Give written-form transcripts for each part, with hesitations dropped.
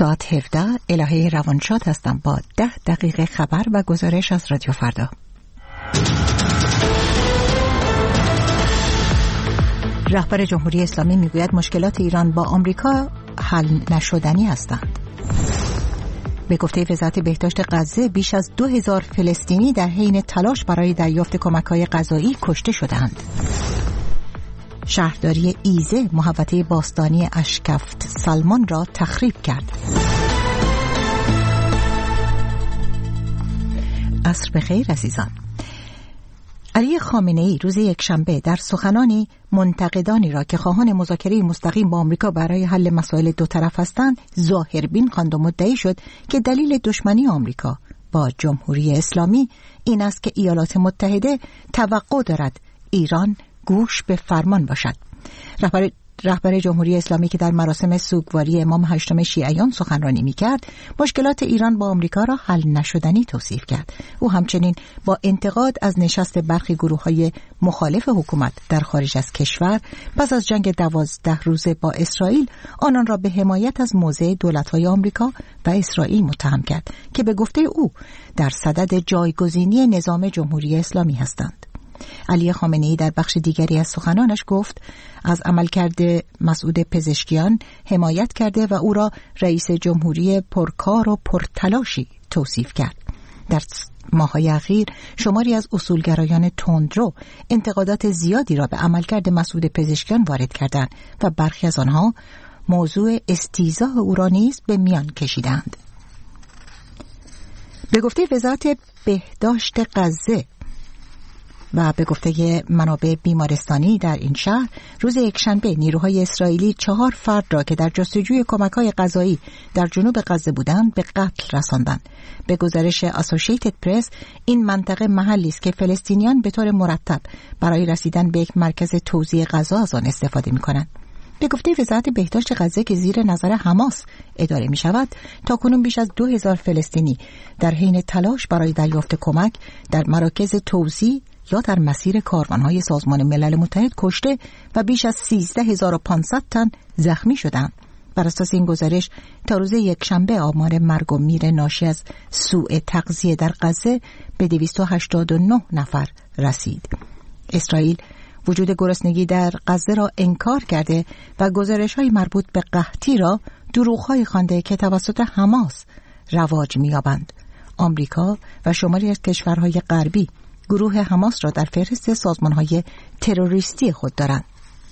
ساعت 17 الهه روانشاد هستم با 10 دقیقه خبر و گزارش از رادیو فردا. رهبر جمهوری اسلامی میگوید مشکلات ایران با آمریکا حل نشدنی هستند. به گفته وزارت بهداشت غزه بیش از 2000 فلسطینی در حین تلاش برای دریافت کمک‌های غذایی کشته شدند. شهرداری ایزه محوطه باستانی اشکفت سلمان را تخریب کرد. عصر بخیر عزیزان. علی خامنه‌ای روز یکشنبه در سخنانی منتقدانی را که خواهان مذاکره مستقیم با آمریکا برای حل مسائل دو طرف هستند ظاهربین خواند و مدعی شد که دلیل دشمنی آمریکا با جمهوری اسلامی این است که ایالات متحده توقع دارد ایران گوش به فرمان باشد. رهبر جمهوری اسلامی که در مراسم سوگواری امام هشتم شیعیان سخنرانی می‌کرد، مشکلات ایران با آمریکا را حل نشدنی توصیف کرد. او همچنین با انتقاد از نشست برخی گروه‌های مخالف حکومت در خارج از کشور پس از جنگ 12 روزه با اسرائیل آنان را به حمایت از موضع دولت‌های آمریکا و اسرائیل متهم کرد که به گفته او در صدد جایگزینی نظام جمهوری اسلامی هستند. علی خامنه‌ای در بخش دیگری از سخنانش گفت از عملکرد مسعود پزشکیان حمایت کرده و او را رئیس جمهوری پرکار و پرتلاشی توصیف کرد. در ماه‌های اخیر شماری از اصولگرایان تندرو انتقادات زیادی را به عملکرد مسعود پزشکیان وارد کردند و برخی از آنها موضوع استیزاء او را نیز به میان کشیدند. به گفته وزارت بهداشت غزه و به گفته منابع بیمارستانی در این شهر روز یکشنبه نیروهای اسرائیلی 4 فرد را که در جستجوی کمک‌های غذایی در جنوب غزه بودند به قتل رساندند. به گزارش اسوسییتد پرس این منطقه محلی است که فلسطینیان به طور مرتب برای رسیدن به یک مرکز توزیع غذا از آن استفاده می‌کنند. به گفته وزارت بهداشت غزه که زیر نظر حماس اداره می شود، تاکنون بیش از 2000 فلسطینی در حین تلاش برای دریافت کمک در مراکز توزیع یا در مسیر کاروانهای سازمان ملل متحد کشته و بیش از 13500 تن زخمی شدند. بر اساس این گزارش تا روز یکشنبه آمار مرگ و میر ناشی از سوء تغذیه در غزه به 289 نفر رسید. اسرائیل وجود گرسنگی در غزه را انکار کرده و گزارش‌های مربوط به قحطی را دروغ‌های خوانده که توسط حماس رواج می‌یابند. آمریکا و شماری از کشورهای غربی گروه حماس را در فهرست سازمان‌های تروریستی خود دارند.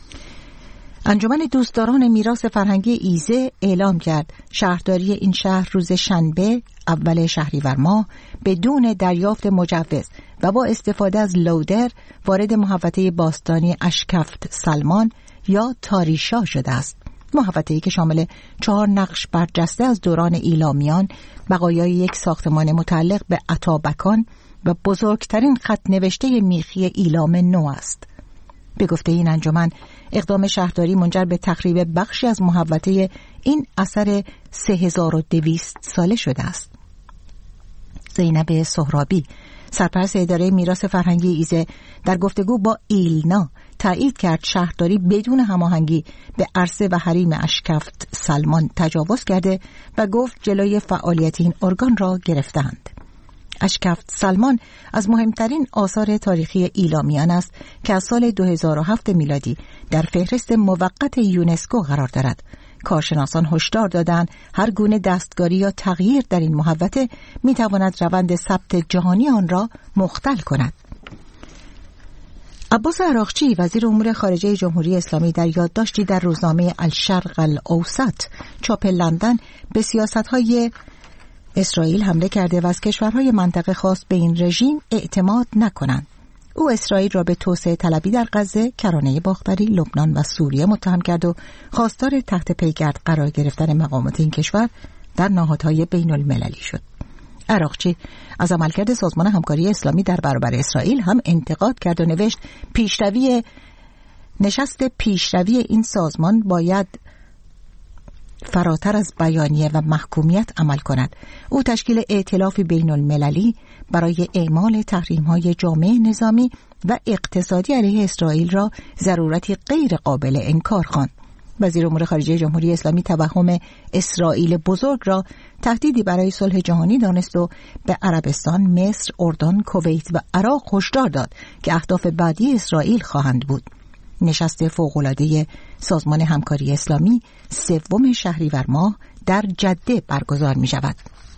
انجمن دوستداران میراث فرهنگی ایزه اعلام کرد شهرداری این شهر روز شنبه اول شهریور ماه بدون دریافت مجوز و با استفاده از لودر وارد محوطه باستانی اشکفت سلمان یا تاریشا شده است. محوطه‌ای که شامل 4 نقش برجسته از دوران ایلامیان، بقایای یک ساختمان متعلق به اتابکان و بزرگترین خط نوشته میخی ایلام نو است. به گفته این انجمن اقدام شهرداری منجر به تخریب بخشی از محوطه این اثر 3200 ساله شده است. زینب سهرابی سرپرست اداره میراث فرهنگی ایزه در گفتگو با ایلنا تایید کرد شهرداری بدون هماهنگی به عرصه و حریم اشکفت سلمان تجاوز کرده و گفت جلوی فعالیت این ارگان را گرفتند. اشکفت سلمان از مهمترین آثار تاریخی ایلامیان است که از سال 2007 میلادی در فهرست موقت یونسکو قرار دارد. کارشناسان هشدار دادند هر گونه دستکاری یا تغییر در این محوطه میتواند روند ثبت جهانی آن را مختل کند. عباس عراقچی وزیر امور خارجه جمهوری اسلامی در یادداشتی در روزنامه الشرق الاوسط چاپ لندن به سیاست‌های اسرائیل حمله کرده و از کشورهای منطقه خواست به این رژیم اعتماد نکنند. او اسرائیل را به توسعه طلبی در غزه، کرانه باختری، لبنان و سوریه متهم کرد و خواستار تحت پیگرد قرار گرفتن مقامات این کشور در نهادهای بین المللی شد. عراقچی از عملکرد سازمان همکاری اسلامی در برابر اسرائیل هم انتقاد کرد و نوشت نشست پیشروی این سازمان باید فراتر از بیانیه و محکومیت عمل کند. او تشکیل ائتلاف بین المللی برای اعمال تحریم‌های جامع نظامی و اقتصادی علیه اسرائیل را ضرورتی غیر قابل انکار خواند. وزیر امور خارجه جمهوری اسلامی توهم اسرائیل بزرگ را تهدیدی برای صلح جهانی دانست و به عربستان، مصر، اردن، کویت و عراق هشدار داد که اهداف بعدی اسرائیل خواهند بود. نشست فوق‌العاده سازمان همکاری اسلامی 3 شهریور ماه در جده برگزار می شود.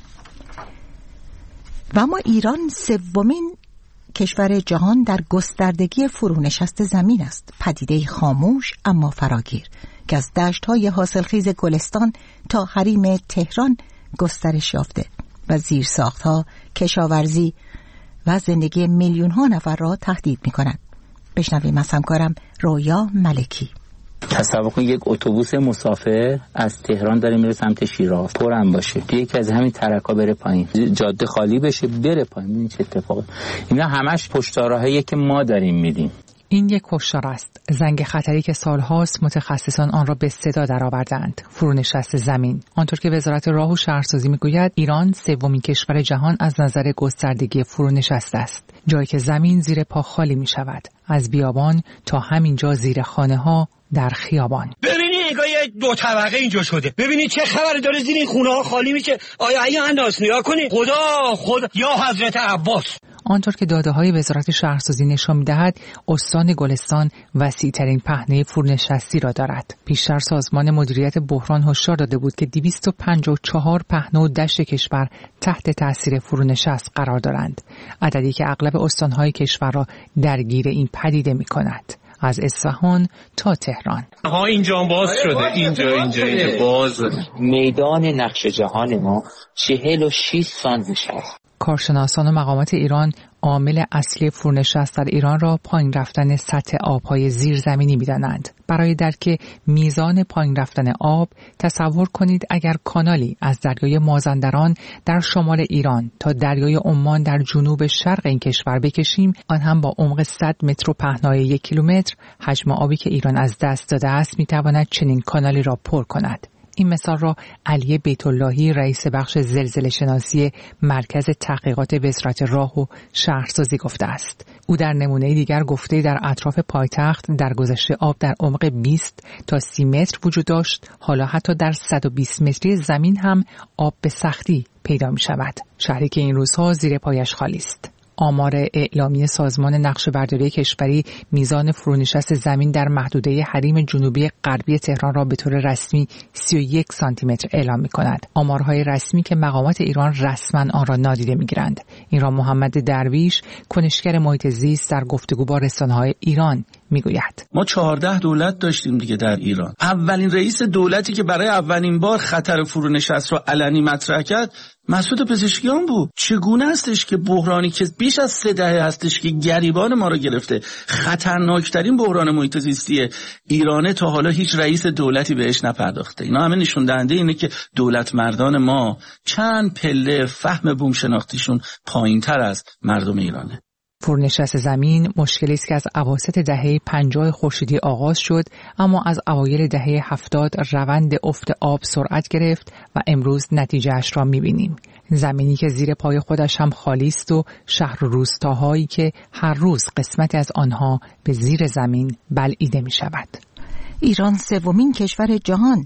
و اما ایران 3مین کشور جهان در گستردگی فرونشست زمین است. پدیده خاموش اما فراگیر که از دشت‌های حاصلخیز گلستان تا حریم تهران گسترش یافته و زیرساخت‌ها، کشاورزی و زندگی میلیون‌ها نفر را تهدید می‌کند. بشنویم از همکارم رویا ملکی. تصور کن یک اتوبوس مسافر از تهران داره میره سمت شیراز، پرم باشه، یکی از همین ترکا بره پایین، جاده خالی بشه بره پایین. این چه اتفاقه؟ اینا همش پشتاراهایی که ما داریم میدیم. این یک کشتار است، زنگ خطری که سالهاست متخصصان آن را به صدا درآوردند. فرونشست زمین. آنطور که وزارت راه و شهرسازی میگوید ایران 3مین کشور جهان از نظر گستردگی فرونشست است، جایی که زمین زیر پا خالی می شود، از بیابان تا همینجا زیر خانه ها در خیابان. ببینید نگاه 2 طبقه اینجا شده، ببینید چه خبر داره زیر این خونه ها خالی میشه. آیا انداز نگاه کنید، خدا یا حضرت عباس. آنطور که داده‌های وزارت شهرسازی نشان می‌دهد، استان گلستان وسیع‌ترین پهنه فرونشستی را دارد. پیشتر سازمان مدیریت بحران هشدار داده بود که 254 پهنه و دشت کشور تحت تأثیر فرونشست قرار دارند، عددی که اغلب استان‌های کشور را درگیر این پدیده می‌کند. از اصفهان تا تهران. اینجا باز شده، اینجا باز. میدان نقش جهان ما 46 سانتی‌متر است. کارشناسان و مقامات ایران عامل اصلی فرونشست در ایران را پایین رفتن سطح آب‌های زیرزمینی می‌دانند. برای درک میزان پایین رفتن آب، تصور کنید اگر کانالی از دریای مازندران در شمال ایران تا دریای عمان در جنوب شرق این کشور بکشیم، آن هم با عمق 100 متر و پهنای 1 کیلومتر، حجم آبی که ایران از دست داده است می‌تواند چنین کانالی را پر کند. این مثال را علی بیت‌اللهی رئیس بخش زلزله شناسی مرکز تحقیقات وزارت راه و شهرسازی گفته است. او در نمونه دیگر گفته در اطراف پایتخت در گذشته آب در عمق 20 تا 30 متر وجود داشت، حالا حتی در 120 متری زمین هم آب به سختی پیدا می شود. شهری که این روزها زیر پایش خالی است. آمار اعلامی سازمان نقشه‌برداری کشوری میزان فرونشست زمین در محدوده حریم جنوبی غربی تهران را به طور رسمی 31 سانتیمتر اعلام می‌کند. آمارهای رسمی که مقامات ایران رسما آن را نادیده می‌گیرند. این را محمد درویش، کنشگر محیط زیست، در گفتگو با رسانه‌های ایران میگوید. ما 14 دولت داشتیم دیگه در ایران. اولین رئیس دولتی که برای اولین بار خطر فرونشست را علنی مطرح کرد مسعود پزشکیان بود. چگونه هستش که بحرانی که بیش از 3 دهه هستش که گریبان ما را گرفته، خطرناکترین بحران محیط زیستی ایرانه، تا حالا هیچ رئیس دولتی بهش نپرداخته. اینا همه نشون دهنده اینه که دولت مردان ما چند پله فهم بوم شناختیشون پایین‌تر از مردم ایرانه. فرونشست زمین مشکلی است که از اواسط دهه 50 خورشیدی آغاز شد، اما از اوایل دهه 70 روند افت آب سرعت گرفت و امروز نتیجهش را می‌بینیم. زمینی که زیر پای خودش هم خالی است و شهر و روستاهایی که هر روز قسمتی از آنها به زیر زمین بلعیده می‌شود. ایران 3مین کشور جهان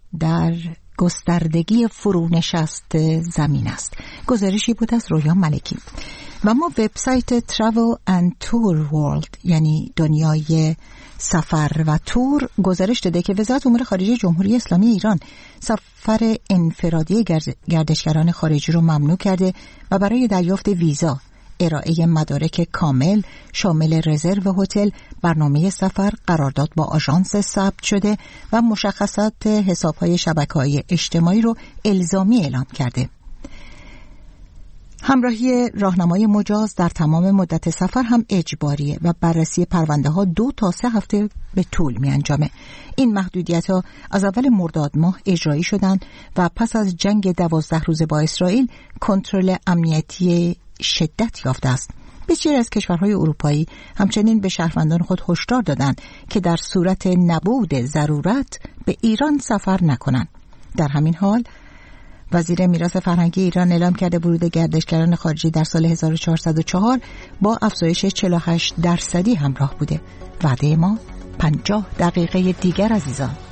در گستردگی فرونشست زمین است. گزارشی بود از رویا ملکی. و ما وبسایت Travel and Tour World یعنی دنیای سفر و تور گزارش داده که وزارت امور خارجه جمهوری اسلامی ایران سفر انفرادی گردشگران خارجی رو ممنوع کرده و برای دریافت ویزا، ارائه مدارک کامل شامل رزرو هتل، برنامه سفر، قرارداد با آژانس ثبت شده و مشخصات حساب‌های شبکه‌های اجتماعی رو الزامی اعلام کرده. همراهی راهنمای مجاز در تمام مدت سفر هم اجباریه و بررسی پرونده ها 2 تا 3 هفته به طول می انجامه. این محدودیت ها از اول مرداد ماه اجرایی شدن و پس از جنگ 12 روزه با اسرائیل کنترل امنیتی شدت یافته است. بسیاری از کشورهای اروپایی همچنین به شهروندان خود هشدار دادند که در صورت نبود ضرورت به ایران سفر نکنند. در همین حال وزیر میراث فرهنگی ایران اعلام کرده ورود گردشگران خارجی در سال 1404 با افزایش 48% همراه بوده. وعده ما 50 دقیقه دیگر عزیزان.